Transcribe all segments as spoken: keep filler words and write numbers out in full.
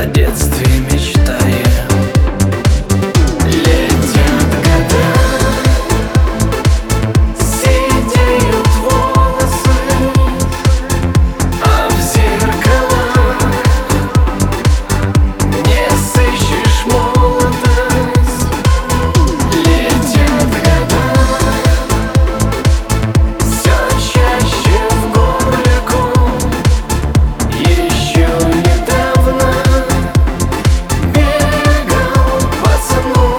детстве мечтаем. Летят года, сидеют волосы, а в зеркалах не сыщешь молодость. Летят года, все чаще в горку. Еще недавно бегал пацану.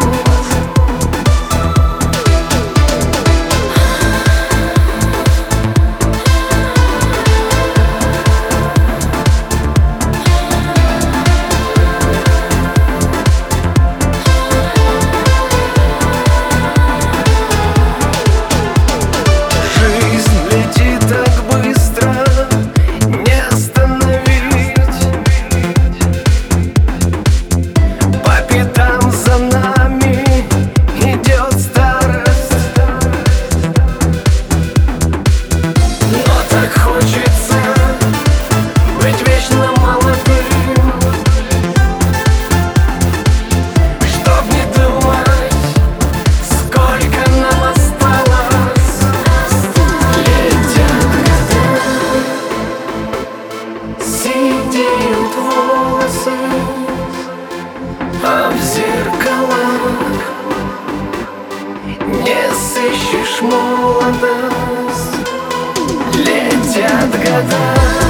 Жизнь летит так быстро, не остановить. По пятам за нами идет старость, но так хочется быть вечно молодым, чтоб не думать, сколько нам осталось. Летят года, сидеют волосы, а в зеркалах не сыщешь молодость. Летят года.